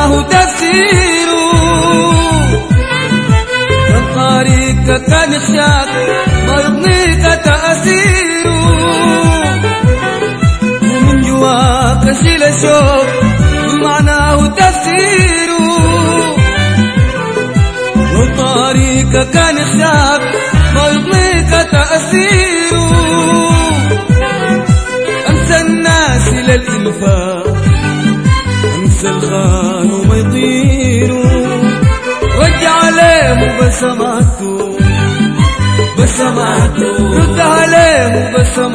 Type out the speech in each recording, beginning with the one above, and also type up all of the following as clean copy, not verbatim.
معناه تفسير الطريق كان يخشاك ما يضنيك تأثير ومن جواك شيل الشوق معناه تفسير وطريق كان يخشاك ما يضنيك تأثير أنسى الناس للإنفاق أنسى الخان وما يطيروا رجع عليه بسماته رد عليه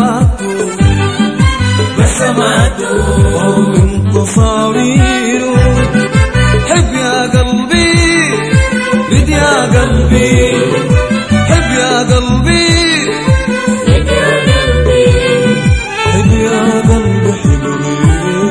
بسماته أو من تصاويره حب يا قلبي رد يا قلبي حب يا قلبي رد يا قلبي حب يا قلبي حب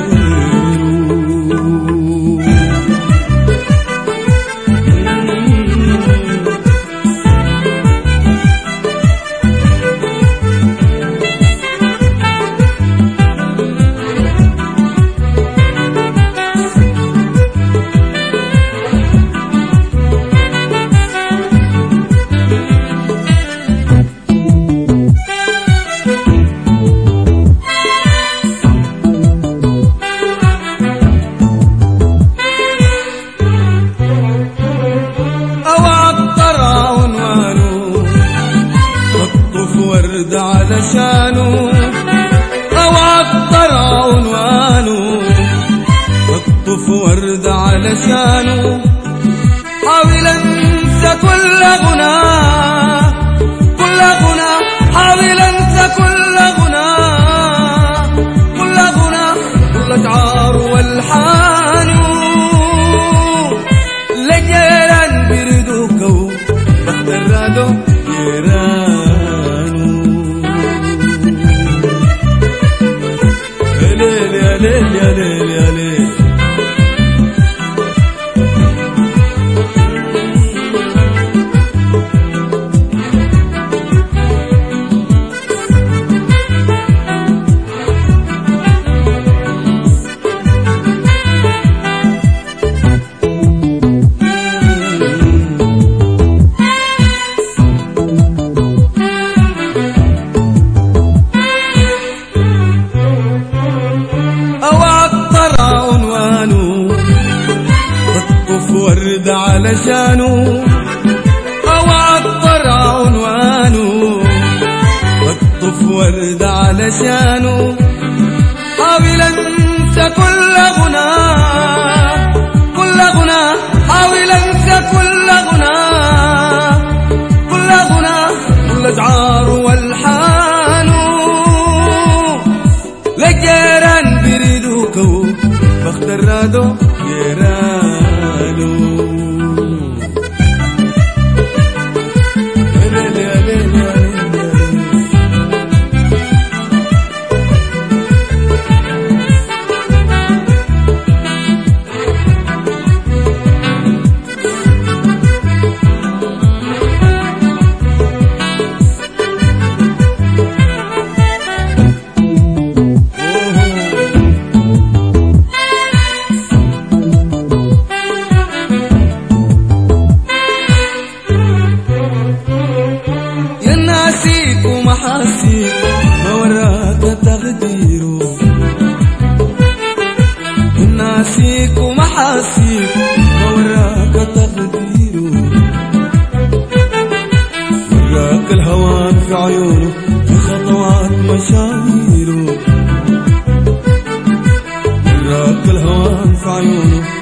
ورد علشانه أو عطر عنوانه اقطف ورد علشانه حاول انسى كل غناه حاول انسى كل غناه كل اشعار والحان لجيران بردوك بخترادو جيران يا ليل يا ليل يا ليل ورد علشانه أو عطر عنوانه اقطف ورد علشانه حاول انسى كل غناه حاول انسى كل غناه كل اشعار والحان لجيران بردوك بخترادو جيران ناسيك ومحاسيك ما وراك تقديره ناسيك ومحاسيك ما وراك تقديره وراك الهوان في عيونه في خطوات مشاويره وراك الهوان في عيونه